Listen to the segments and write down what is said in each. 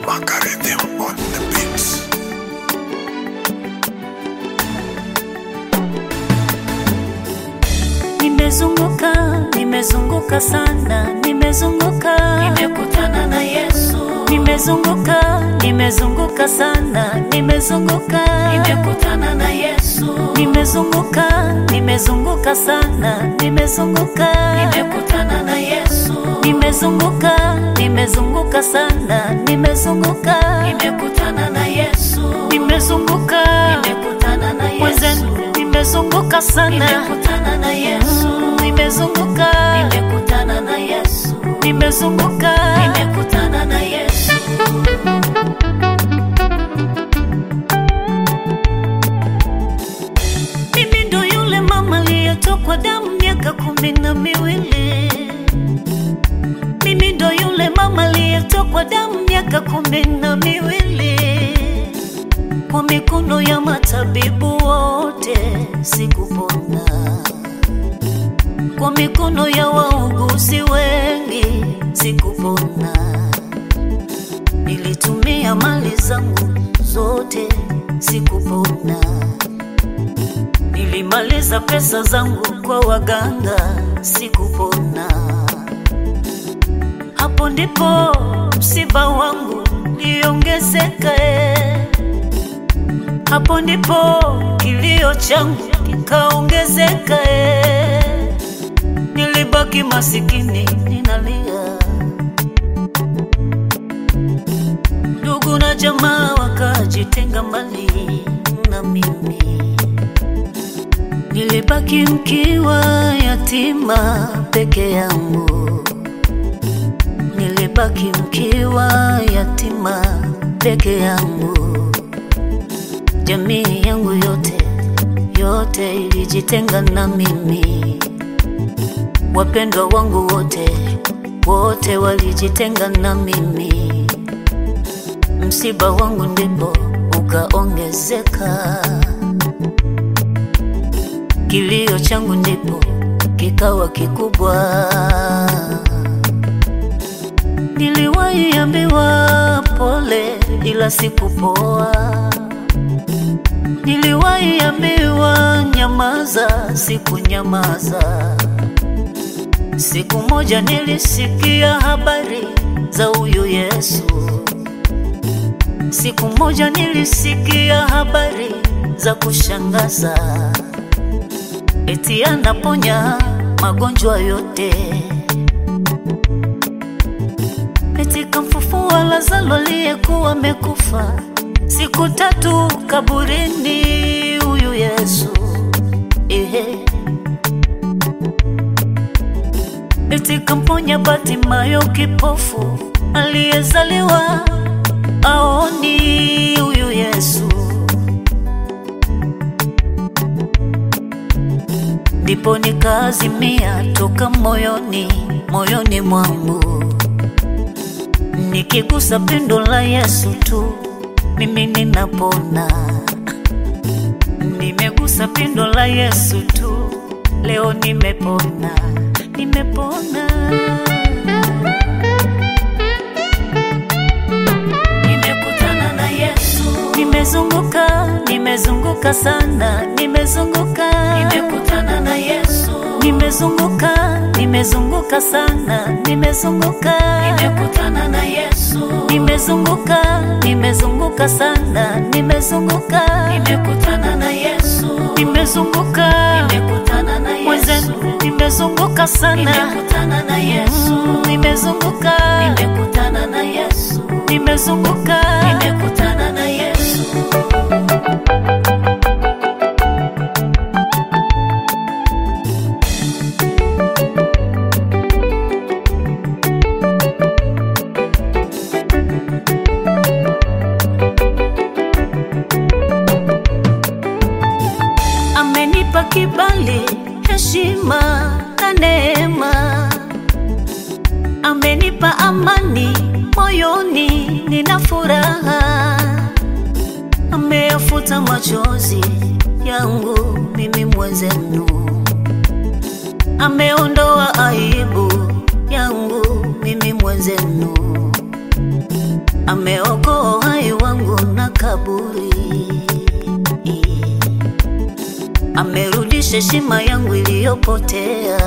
Makarethim on the beats. Nimezunguka sana, nimekutana na Yesu. Nimezunguka sana, nimekutana na Yesu. Nimezunguka sana, nimekutana na Yesu. Nimezunguka sana, nimekutana na Yesu. Nimekutana na Yesu. Nimezunguka sana, nimekutana na Yesu. Nimekutana na Yesu. Nimekutana na Yesu. Mimi ndo yule mama aliyetokwa damu miaka 12. Mimi ndo yule mama aliyetokwa damu miaka 12. Kwa mikono ya matabibu wote sikupona, kwa mikono ya wauguzi wengi sikupona. Nilitumia mali zangu zote sikupona. Nilimaliza pesa zangu kwa waganga sikupona. Hapo ndipo msiba wangu liongezeka. Hapo ndipo kilio changu kikaongezeka. Nilibaki masikini ninalia. Ndugu na jamaa wakajitenga mbali na mimi. Nilibaki mkiwa yatima peke yangu. Nilibaki mkiwa yatima peke yangu. Jamii yangu yote ilijitenga na mimi. Wapendwa wangu wote walijitenga na mimi. Msiba wangu ndipo ukaongezeka. Kilio changu ndipo kikawa kikubwa. Niliwahi ambiwa pole ila sikupoa. Niliwahi ambiwa nyamaza, sikunyamaza. Siku moja nilisikia habari za huyu Yesu. Siku moja nilisikia habari za kushangaza. Eti anaponya magonjwa yote. Eti kamfufua Lazaro aliyekuwa amekufa siku 3 kaburini huyu Yesu. Eti kamponya Bartimayo kipofu aliyezaliwa aoni huyu Yesu. Ndipo nikaazimia toka moyoni mwangu. Nikigusa pindo la Yesu tu mimi ninapona. Nimegusa pindo la Yesu tu leo nimepona. Nimekutana na Yesu. Nimezunguka sana, nimekutana na Yesu. Nimezunguka sana, nimekutana na Yesu. Nimezunguka sana, nimekutana na Yesu. Nimekutana na Yesu. Nimezunguka sana, nimekutana na Yesu. Nimekutana na Yesu. Nimekutana na Yesu. Amenipa kibali, heshima na neema. Amenipa amani moyoni, nina furaha. Ameyafuta machozi yangu mimi mwenzenu. Ameondoa aibu yangu mimi mwenzenu. Ameokoa amerudisha heshima yangu iliyopotea.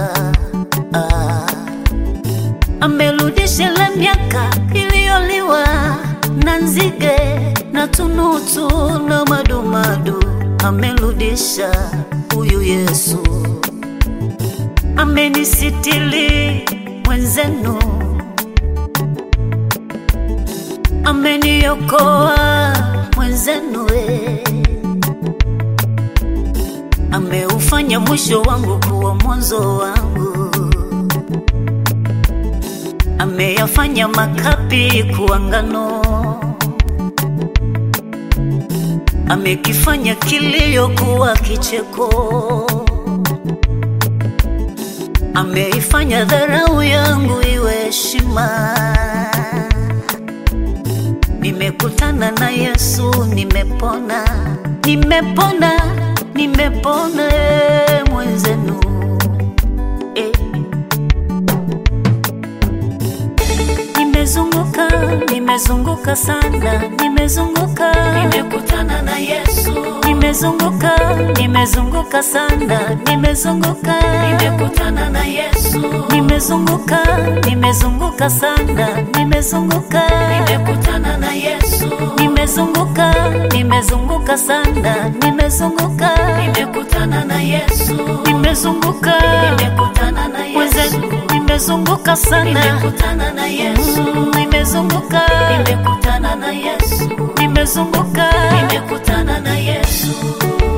Amerudisha ile miaka iliyoliwa na nzige na tunutu na madumadu. Amerudisha huyu Yesu. Amenisitili mwenzenu, ameniokoa mwenzenu. Ameufanya mwisho wangu kuwa mwanzo wangu. Ameyafanya makapi kuwa ngano. Amekifanya kilio kuwa kicheko. Ameifanya dharau yangu iwe heshima. Nimekutana na Yesu, nimepona, nimepona, nimepona mwenzenu. Nimezunguka, nimezunguka sana, nimezunguka, nimekutana na Yesu. Nimezunguka, nimezunguka sana, nimezunguka, nimekutana na Yesu. Nimezunguka, nimezunguka sana, nimezunguka, nimekutana na Yesu. Nimezunguka, nimezunguka sana, nimezunguka, nimekutana na Yesu. Nimezunguka, nimekutana na Yesu. Nimezunguka sana, nimekutana na Yesu. Nimezunguka, nimekutana na Yesu. Nimezunguka, nimekutana na Yesu.